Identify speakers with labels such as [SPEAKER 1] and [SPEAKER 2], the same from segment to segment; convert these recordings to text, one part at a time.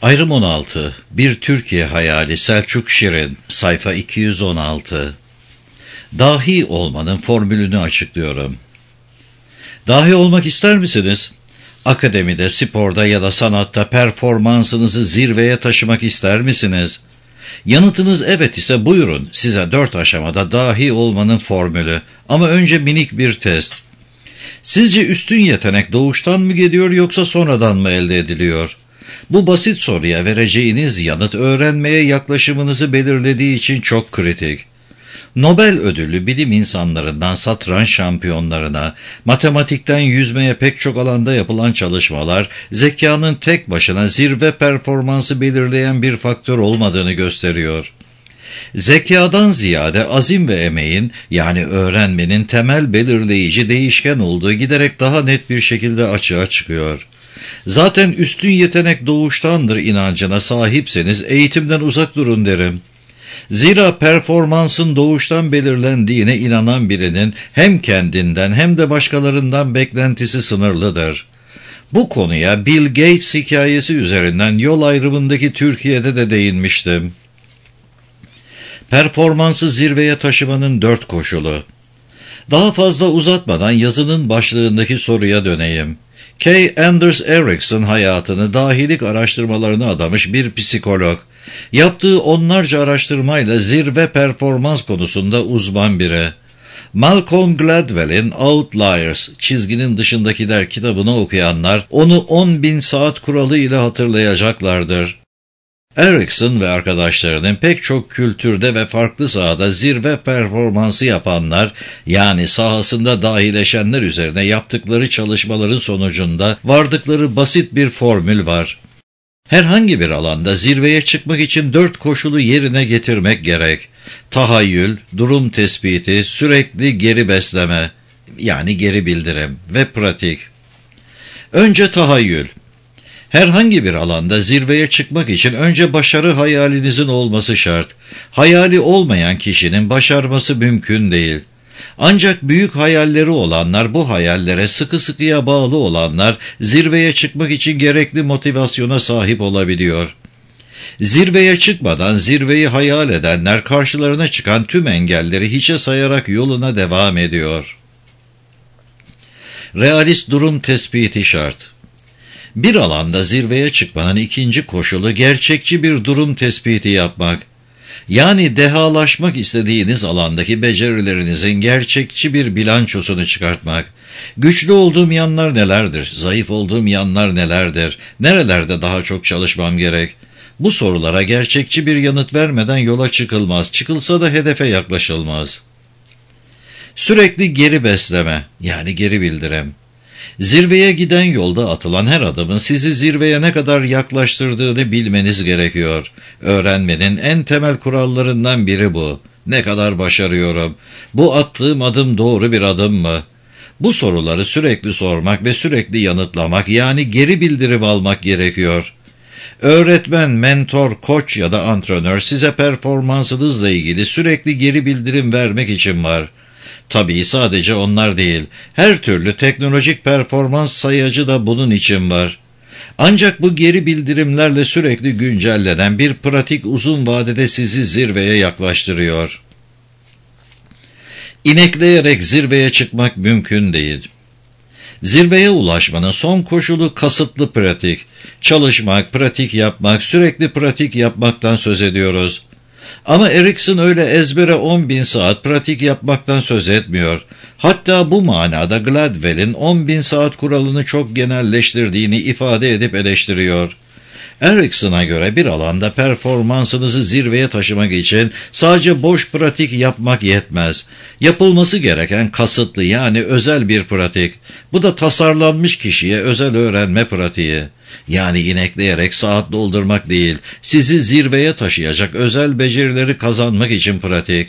[SPEAKER 1] Ayrım 16. Bir Türkiye Hayali. Selçuk Şirin. Sayfa 216. Dahi olmanın formülünü açıklıyorum. Dahi olmak ister misiniz? Akademide, sporda ya da sanatta performansınızı zirveye taşımak ister misiniz? Yanıtınız evet ise buyurun, size 4 aşamada dahi olmanın formülü. Ama önce minik bir test. Sizce üstün yetenek doğuştan mı geliyor yoksa sonradan mı elde ediliyor? Bu basit soruya vereceğiniz yanıt öğrenmeye yaklaşımınızı belirlediği için çok kritik. Nobel ödüllü bilim insanlarından satranç şampiyonlarına, matematikten yüzmeye pek çok alanda yapılan çalışmalar, zekanın tek başına zirve performansı belirleyen bir faktör olmadığını gösteriyor. Zekadan ziyade azim ve emeğin, yani öğrenmenin temel belirleyici değişken olduğu giderek daha net bir şekilde açığa çıkıyor. Zaten üstün yetenek doğuştandır inancına sahipseniz eğitimden uzak durun derim. Zira performansın doğuştan belirlendiğine inanan birinin hem kendinden hem de başkalarından beklentisi sınırlıdır. Bu konuya Bill Gates hikayesi üzerinden yol ayrımındaki Türkiye'de de değinmiştim. Performansı zirveye taşımanın 4 koşulu. Daha fazla uzatmadan yazının başlığındaki soruya döneyim. K. Anders Ericsson hayatını dahilik araştırmalarına adamış bir psikolog. Yaptığı onlarca araştırmayla zirve performans konusunda uzman biri. Malcolm Gladwell'in Outliers, çizginin dışındakiler kitabını okuyanlar onu 10.000 saat kuralı ile hatırlayacaklardır. Ericsson ve arkadaşlarının pek çok kültürde ve farklı sahada zirve performansı yapanlar, yani sahasında dahileşenler üzerine yaptıkları çalışmaların sonucunda vardıkları basit bir formül var. Herhangi bir alanda zirveye çıkmak için 4 koşulu yerine getirmek gerek. Tahayyül, durum tespiti, sürekli geri besleme, yani geri bildirim ve pratik. Önce tahayyül. Herhangi bir alanda zirveye çıkmak için önce başarı hayalinizin olması şart. Hayali olmayan kişinin başarması mümkün değil. Ancak büyük hayalleri olanlar, bu hayallere sıkı sıkıya bağlı olanlar zirveye çıkmak için gerekli motivasyona sahip olabiliyor. Zirveye çıkmadan zirveyi hayal edenler karşılarına çıkan tüm engelleri hiçe sayarak yoluna devam ediyor. Realist durum tespiti şart. Bir alanda zirveye çıkmanın ikinci koşulu gerçekçi bir durum tespiti yapmak. Yani dehalaşmak istediğiniz alandaki becerilerinizin gerçekçi bir bilançosunu çıkartmak. Güçlü olduğum yanlar nelerdir? Zayıf olduğum yanlar nelerdir? Nerelerde daha çok çalışmam gerek? Bu sorulara gerçekçi bir yanıt vermeden yola çıkılmaz. Çıkılsa da hedefe yaklaşılmaz. Sürekli geri besleme, yani geri bildirim. Zirveye giden yolda atılan her adımın sizi zirveye ne kadar yaklaştırdığını bilmeniz gerekiyor. Öğrenmenin en temel kurallarından biri bu. Ne kadar başarıyorum? Bu attığım adım doğru bir adım mı? Bu soruları sürekli sormak ve sürekli yanıtlamak, yani geri bildirim almak gerekiyor. Öğretmen, mentor, koç ya da antrenör size performansınızla ilgili sürekli geri bildirim vermek için var. Tabii sadece onlar değil, her türlü teknolojik performans sayacı da bunun için var. Ancak bu geri bildirimlerle sürekli güncellenen bir pratik uzun vadede sizi zirveye yaklaştırıyor. İnekleyerek zirveye çıkmak mümkün değil. Zirveye ulaşmanın son koşulu kasıtlı pratik. Çalışmak, pratik yapmak, sürekli pratik yapmaktan söz ediyoruz. Ama Ericsson öyle ezbere 10.000 saat pratik yapmaktan söz etmiyor. Hatta bu manada Gladwell'in 10.000 saat kuralını çok genelleştirdiğini ifade edip eleştiriyor. Ericsson'a göre bir alanda performansınızı zirveye taşımak için sadece boş pratik yapmak yetmez. Yapılması gereken kasıtlı, yani özel bir pratik. Bu da tasarlanmış kişiye özel öğrenme pratiği. Yani inekleyerek saat doldurmak değil, sizi zirveye taşıyacak özel becerileri kazanmak için pratik.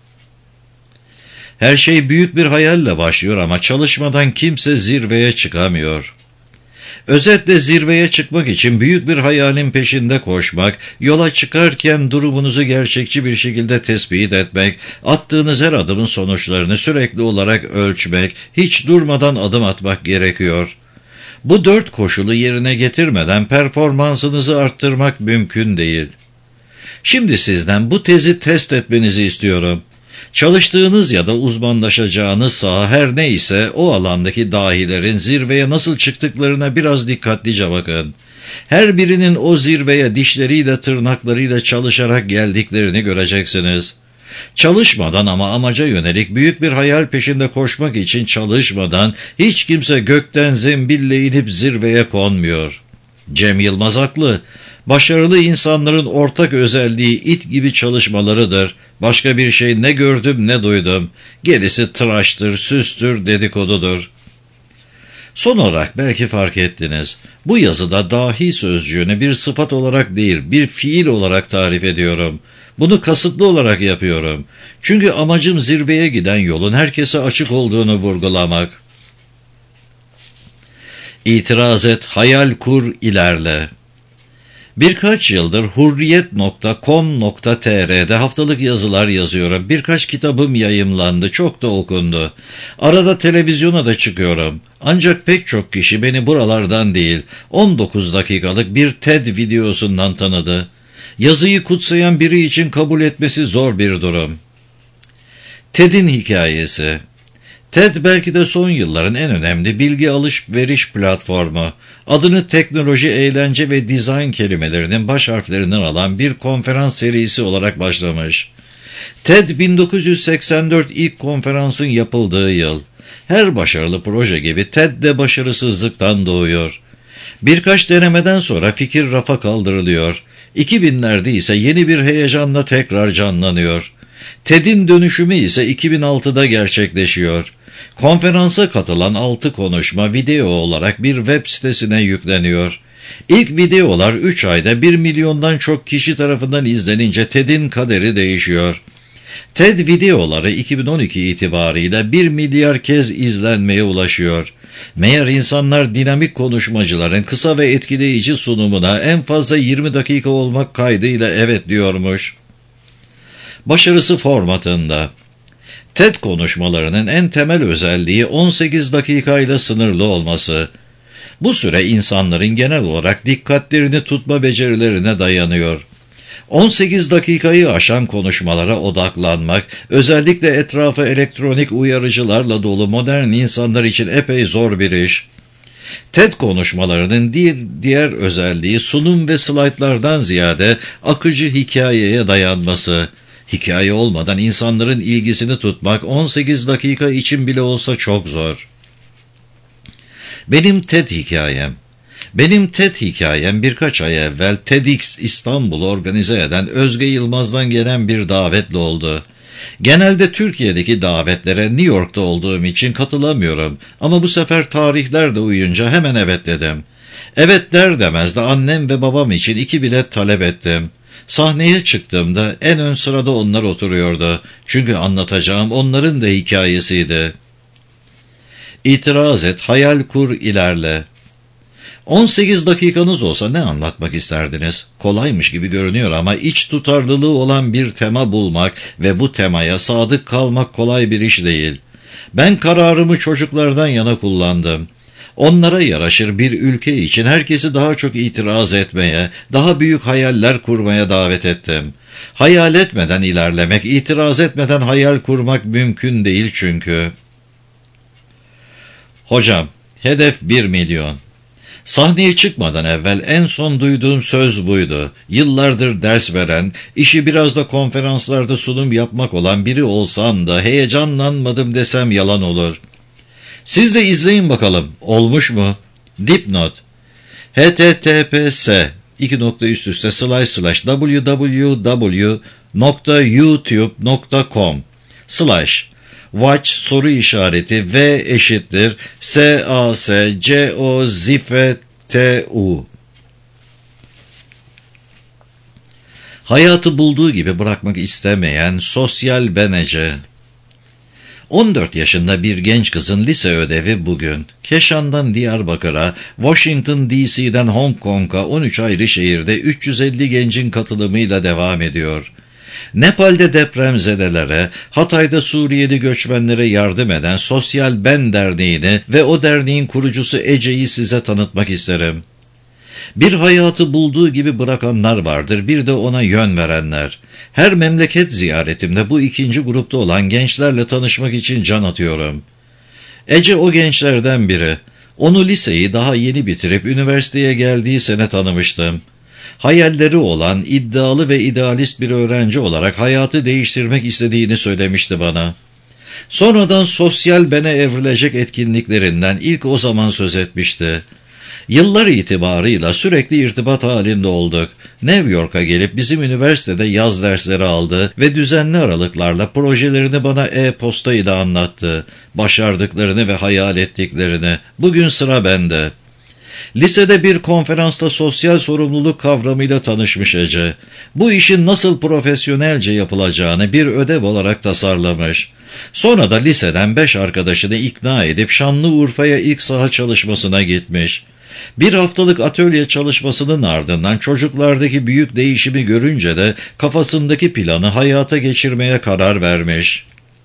[SPEAKER 1] Her şey büyük bir hayalle başlıyor ama çalışmadan kimse zirveye çıkamıyor. Özetle zirveye çıkmak için büyük bir hayalin peşinde koşmak, yola çıkarken durumunuzu gerçekçi bir şekilde tespit etmek, attığınız her adımın sonuçlarını sürekli olarak ölçmek, hiç durmadan adım atmak gerekiyor. Bu 4 koşulu yerine getirmeden performansınızı arttırmak mümkün değil. Şimdi sizden bu tezi test etmenizi istiyorum. Çalıştığınız ya da uzmanlaşacağınız saha her neyse o alandaki dahilerin zirveye nasıl çıktıklarına biraz dikkatlice bakın. Her birinin o zirveye dişleriyle tırnaklarıyla çalışarak geldiklerini göreceksiniz. Çalışmadan ama amaca yönelik büyük bir hayal peşinde koşmak için çalışmadan hiç kimse gökten zembille inip zirveye konmuyor. Cem Yılmaz haklı. Başarılı insanların ortak özelliği it gibi çalışmalarıdır. Başka bir şey ne gördüm ne duydum. Gerisi tıraştır, süstür, dedikodudur. Son olarak belki fark ettiniz. Bu yazıda dahi sözcüğünü bir sıfat olarak değil, bir fiil olarak tarif ediyorum. Bunu kasıtlı olarak yapıyorum. Çünkü amacım zirveye giden yolun herkese açık olduğunu vurgulamak. İtiraz et, hayal kur, ilerle. Birkaç yıldır hurriyet.com.tr'de haftalık yazılar yazıyorum. Birkaç kitabım yayımlandı, çok da okundu. Arada televizyona da çıkıyorum. Ancak pek çok kişi beni buralardan değil, 19 dakikalık bir TED videosundan tanıdı. Yazıyı kutsayan biri için kabul etmesi zor bir durum. TED'in hikayesi. TED belki de son yılların en önemli bilgi alış-veriş platformu. Adını teknoloji, eğlence ve dizayn kelimelerinin baş harflerinden alan bir konferans serisi olarak başlamış. TED 1984 ilk konferansın yapıldığı yıl. Her başarılı proje gibi TED de başarısızlıktan doğuyor. Birkaç denemeden sonra fikir rafa kaldırılıyor. 2000'lerde ise yeni bir heyecanla tekrar canlanıyor. TED'in dönüşümü ise 2006'da gerçekleşiyor. Konferansa katılan 6 konuşma video olarak bir web sitesine yükleniyor. İlk videolar 3 ayda 1 milyondan çok kişi tarafından izlenince TED'in kaderi değişiyor. TED videoları 2012 itibarıyla 1 milyar kez izlenmeye ulaşıyor. Meğer insanlar dinamik konuşmacıların kısa ve etkileyici sunumuna en fazla 20 dakika olmak kaydıyla evet diyormuş. Başarısı formatında. TED konuşmalarının en temel özelliği 18 dakikayla sınırlı olması. Bu süre insanların genel olarak dikkatlerini tutma becerilerine dayanıyor. 18 dakikayı aşan konuşmalara odaklanmak, özellikle etrafı elektronik uyarıcılarla dolu modern insanlar için epey zor bir iş. TED konuşmalarının diğer özelliği sunum ve slaytlardan ziyade akıcı hikayeye dayanması. Hikaye olmadan insanların ilgisini tutmak 18 dakika için bile olsa çok zor. Benim TED hikayem birkaç ay evvel TEDx İstanbul'u organize eden Özge Yılmaz'dan gelen bir davetle oldu. Genelde Türkiye'deki davetlere New York'ta olduğum için katılamıyorum ama bu sefer tarihler de uyunca hemen evet dedim. Evet der demez de annem ve babam için 2 bilet talep ettim. Sahneye çıktığımda en ön sırada onlar oturuyordu. Çünkü anlatacağım onların da hikayesiydi. İtiraz et, hayal kur, ilerle. 18 dakikanız olsa ne anlatmak isterdiniz? Kolaymış gibi görünüyor ama iç tutarlılığı olan bir tema bulmak ve bu temaya sadık kalmak kolay bir iş değil. Ben kararımı çocuklardan yana kullandım. Onlara yaraşır bir ülke için herkesi daha çok itiraz etmeye, daha büyük hayaller kurmaya davet ettim. Hayal etmeden ilerlemek, itiraz etmeden hayal kurmak mümkün değil çünkü. Hocam, hedef 1 milyon. Sahneye çıkmadan evvel en son duyduğum söz buydu. Yıllardır ders veren, işi biraz da konferanslarda sunum yapmak olan biri olsam da heyecanlanmadım desem yalan olur. Siz de izleyin bakalım, olmuş mu? Dipnot: https://www.youtube.com/watch_SASCOZIFTU. Hayatı bulduğu gibi bırakmak istemeyen sosyal benece. 14 yaşında bir genç kızın lise ödevi bugün. Keşan'dan Diyarbakır'a, Washington DC'den Hong Kong'a 13 ayrı şehirde 350 gencin katılımıyla devam ediyor. Nepal'de depremzedelere, Hatay'da Suriyeli göçmenlere yardım eden Sosyal Ben Derneği'ni ve o derneğin kurucusu Ece'yi size tanıtmak isterim. Bir hayatı bulduğu gibi bırakanlar vardır, bir de ona yön verenler. Her memleket ziyaretimde bu ikinci grupta olan gençlerle tanışmak için can atıyorum. Ece o gençlerden biri. Onu liseyi daha yeni bitirip üniversiteye geldiği sene tanımıştım. Hayalleri olan, iddialı ve idealist bir öğrenci olarak hayatı değiştirmek istediğini söylemişti bana. Sonradan Sosyal Ben'e evrilecek etkinliklerinden ilk o zaman söz etmişti. Yıllar itibarıyla sürekli irtibat halinde olduk. New York'a gelip bizim üniversitede yaz dersleri aldı ve düzenli aralıklarla projelerini bana e-posta ile anlattı. Başardıklarını ve hayal ettiklerini. Bugün sıra bende. Lisede bir konferansta sosyal sorumluluk kavramıyla tanışmış Ece. Bu işin nasıl profesyonelce yapılacağını bir ödev olarak tasarlamış. Sonra da liseden 5 arkadaşını ikna edip Şanlıurfa'ya ilk saha çalışmasına gitmiş. Bir haftalık atölye çalışmasının ardından çocuklardaki büyük değişimi görünce de kafasındaki planı hayata geçirmeye karar vermiş.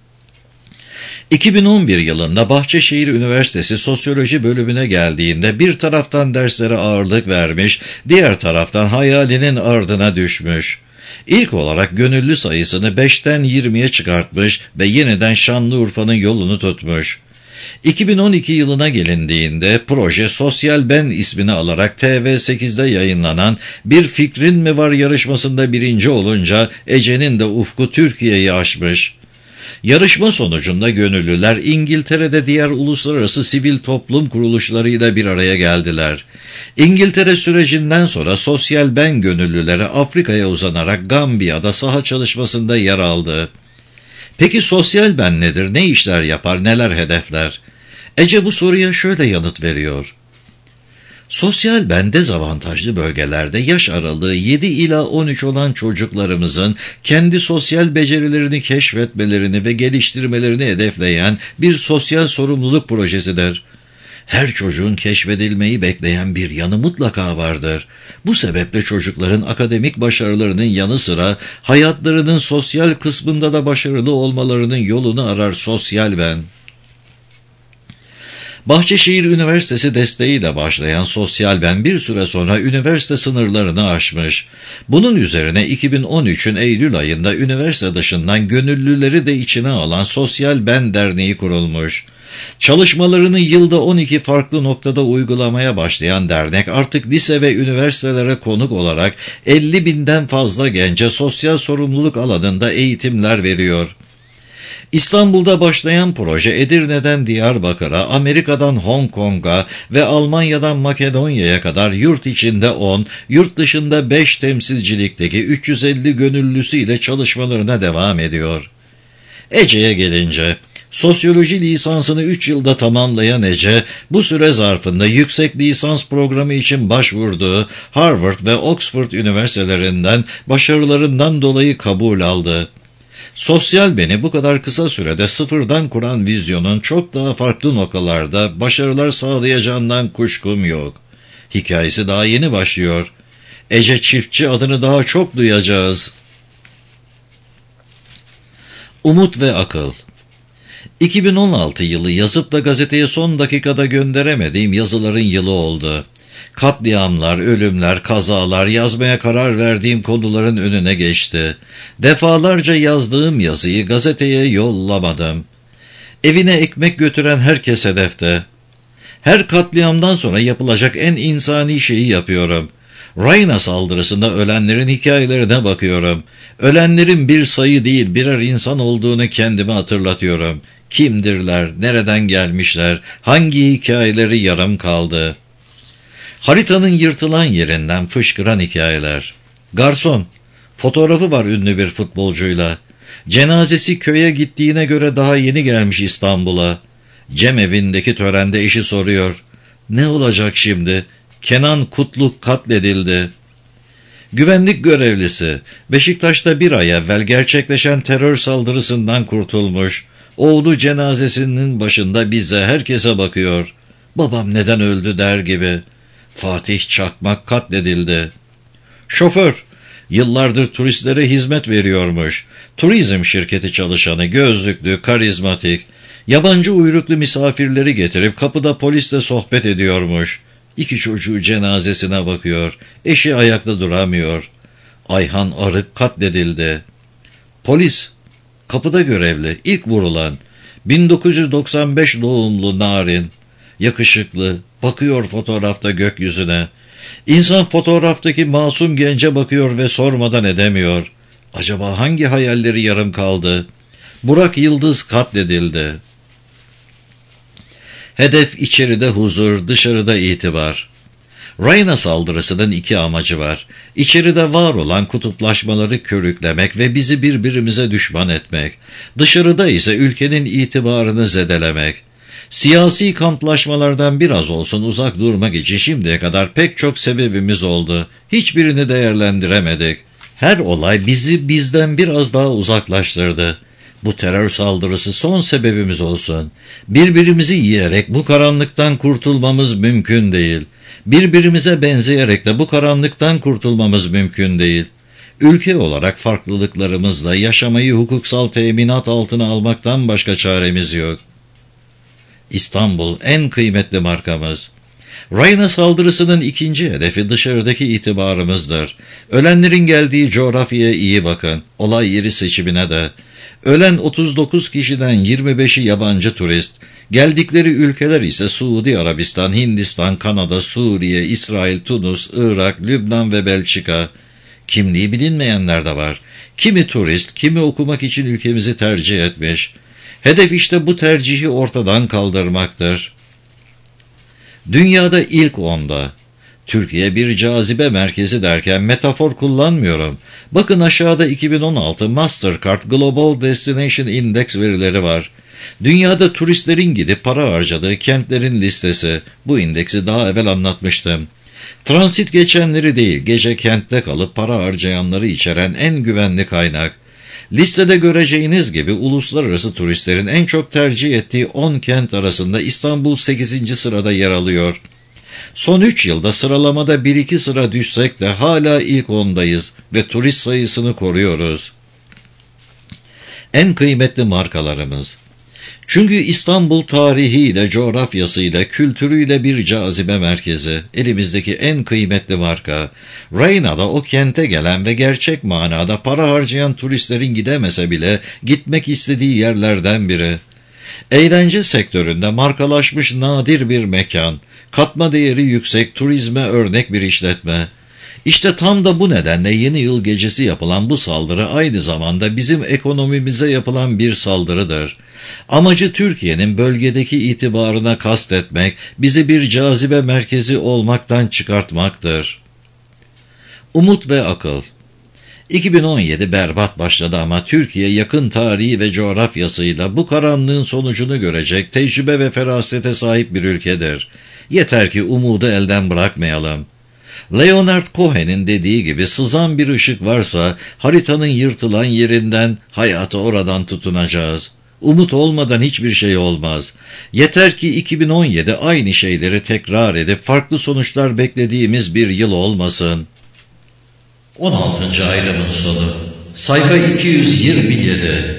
[SPEAKER 1] 2011 yılında Bahçeşehir Üniversitesi Sosyoloji bölümüne geldiğinde bir taraftan derslere ağırlık vermiş, diğer taraftan hayalinin ardına düşmüş. İlk olarak gönüllü sayısını 5'ten 20'ye çıkartmış ve yeniden Şanlıurfa'nın yolunu tutmuş. 2012 yılına gelindiğinde proje Sosyal Ben ismini alarak TV8'de yayınlanan Bir Fikrin Mi Var yarışmasında birinci olunca Ece'nin de ufku Türkiye'yi aşmış. Yarışma sonucunda gönüllüler İngiltere'de diğer uluslararası sivil toplum kuruluşlarıyla bir araya geldiler. İngiltere sürecinden sonra Sosyal Ben gönüllüleri Afrika'ya uzanarak Gambiya'da saha çalışmasında yer aldı. Peki Sosyal Ben nedir, ne işler yapar, neler hedefler? Ece bu soruya şöyle yanıt veriyor. Sosyal Ben dezavantajlı bölgelerde yaş aralığı 7 ila 13 olan çocuklarımızın kendi sosyal becerilerini keşfetmelerini ve geliştirmelerini hedefleyen bir sosyal sorumluluk projesidir. Her çocuğun keşfedilmeyi bekleyen bir yanı mutlaka vardır. Bu sebeple çocukların akademik başarılarının yanı sıra hayatlarının sosyal kısmında da başarılı olmalarının yolunu arar Sosyal Ben. Bahçeşehir Üniversitesi desteğiyle başlayan Sosyal Ben bir süre sonra üniversite sınırlarını aşmış. Bunun üzerine 2013'ün Eylül ayında üniversite dışından gönüllüleri de içine alan Sosyal Ben Derneği kurulmuş. Çalışmalarını yılda 12 farklı noktada uygulamaya başlayan dernek artık lise ve üniversitelere konuk olarak 50.000'den fazla gence sosyal sorumluluk alanında eğitimler veriyor. İstanbul'da başlayan proje Edirne'den Diyarbakır'a, Amerika'dan Hong Kong'a ve Almanya'dan Makedonya'ya kadar yurt içinde 10, yurt dışında 5 temsilcilikteki 350 gönüllüsüyle çalışmalarına devam ediyor. Ece'ye gelince, sosyoloji lisansını 3 yılda tamamlayan Ece, bu süre zarfında yüksek lisans programı için başvurduğu Harvard ve Oxford üniversitelerinden başarılarından dolayı kabul aldı. Sosyal Ben'i bu kadar kısa sürede sıfırdan kuran vizyonun çok daha farklı noktalarda başarılar sağlayacağından kuşkum yok. Hikayesi daha yeni başlıyor. Ece Çiftçi adını daha çok duyacağız. Umut ve akıl. 2016 yılı yazıp da gazeteye son dakikada gönderemediğim yazıların yılı oldu. Katliamlar, ölümler, kazalar, yazmaya karar verdiğim konuların önüne geçti. Defalarca yazdığım yazıyı gazeteye yollamadım. Evine ekmek götüren herkes hedefte. Her katliamdan sonra yapılacak en insani şeyi yapıyorum. Rayna saldırısında ölenlerin hikayelerine bakıyorum. Ölenlerin bir sayı değil birer insan olduğunu kendime hatırlatıyorum. Kimdirler, nereden gelmişler, hangi hikayeleri yarım kaldı? Haritanın yırtılan yerinden fışkıran hikayeler. Garson, fotoğrafı var ünlü bir futbolcuyla. Cenazesi köye gittiğine göre daha yeni gelmiş İstanbul'a. Cemevindeki törende eşi soruyor. Ne olacak şimdi? Kenan Kutluk katledildi. Güvenlik görevlisi, Beşiktaş'ta bir ay evvel gerçekleşen terör saldırısından kurtulmuş. Oğlu cenazesinin başında bize, herkese bakıyor. Babam neden öldü der gibi. Fatih Çakmak katledildi. Şoför, Yıllardır turistlere hizmet veriyormuş. Turizm şirketi çalışanı, gözlüklü, karizmatik, yabancı uyruklu misafirleri getirip kapıda polisle sohbet ediyormuş. 2 çocuğu cenazesine bakıyor. Eşi ayakta duramıyor. Ayhan Arık katledildi. Polis, kapıda görevli, ilk vurulan, 1995 doğumlu Narin, yakışıklı, bakıyor fotoğrafta gökyüzüne. İnsan fotoğraftaki masum gence bakıyor ve sormadan edemiyor. Acaba hangi hayalleri yarım kaldı? Burak Yıldız katledildi. Hedef içeride huzur, dışarıda itibar. Reyna saldırısının 2 amacı var. İçeride var olan kutuplaşmaları körüklemek ve bizi birbirimize düşman etmek. Dışarıda ise ülkenin itibarını zedelemek. Siyasi kamplaşmalardan biraz olsun uzak durmak için şimdiye kadar pek çok sebebimiz oldu. Hiçbirini değerlendiremedik. Her olay bizi bizden biraz daha uzaklaştırdı. Bu terör saldırısı son sebebimiz olsun. Birbirimizi yiyerek bu karanlıktan kurtulmamız mümkün değil. Birbirimize benzeyerek de bu karanlıktan kurtulmamız mümkün değil. Ülke olarak farklılıklarımızla yaşamayı hukuksal teminat altına almaktan başka çaremiz yok. İstanbul en kıymetli markamız. Reyna saldırısının 2. hedefi dışarıdaki itibarımızdır. Ölenlerin geldiği coğrafyaya iyi bakın. Olay yeri seçimine de. Ölen 39 kişiden 25'i yabancı turist. Geldikleri ülkeler ise Suudi Arabistan, Hindistan, Kanada, Suriye, İsrail, Tunus, Irak, Lübnan ve Belçika. Kimliği bilinmeyenler de var. Kimi turist, kimi okumak için ülkemizi tercih etmiş. Hedef işte bu tercihi ortadan kaldırmaktır. Dünyada ilk 10'da. Türkiye bir cazibe merkezi derken metafor kullanmıyorum. Bakın aşağıda 2016 Mastercard Global Destination Index verileri var. Dünyada turistlerin gidip para harcadığı kentlerin listesi. Bu indeksi daha evvel anlatmıştım. Transit geçenleri değil, gece kentte kalıp para harcayanları içeren en güvenli kaynak. Listede göreceğiniz gibi uluslararası turistlerin en çok tercih ettiği 10 kent arasında İstanbul 8. sırada yer alıyor. Son 3 yılda sıralamada 1-2 sıra düşsek de hala ilk 10'dayız ve turist sayısını koruyoruz. En kıymetli markalarımız. Çünkü İstanbul tarihiyle, coğrafyasıyla, kültürüyle bir cazibe merkezi. Elimizdeki en kıymetli marka. Reyna'da o kente gelen ve gerçek manada para harcayan turistlerin gidemese bile gitmek istediği yerlerden biri. Eğlence sektöründe markalaşmış nadir bir mekan. Katma değeri yüksek, turizme örnek bir işletme. İşte tam da bu nedenle yeni yıl gecesi yapılan bu saldırı aynı zamanda bizim ekonomimize yapılan bir saldırıdır. Amacı Türkiye'nin bölgedeki itibarına kastetmek, bizi bir cazibe merkezi olmaktan çıkartmaktır. Umut ve akıl. 2017 berbat başladı ama Türkiye yakın tarihi ve coğrafyasıyla bu karanlığın sonucunu görecek tecrübe ve ferasete sahip bir ülkedir. Yeter ki umudu elden bırakmayalım. Leonard Cohen'in dediği gibi sızan bir ışık varsa haritanın yırtılan yerinden hayata oradan tutunacağız. Umut olmadan hiçbir şey olmaz. Yeter ki 2017 aynı şeyleri tekrar edip farklı sonuçlar beklediğimiz bir yıl olmasın. 16. ayrımın sonu. Sayfa 227.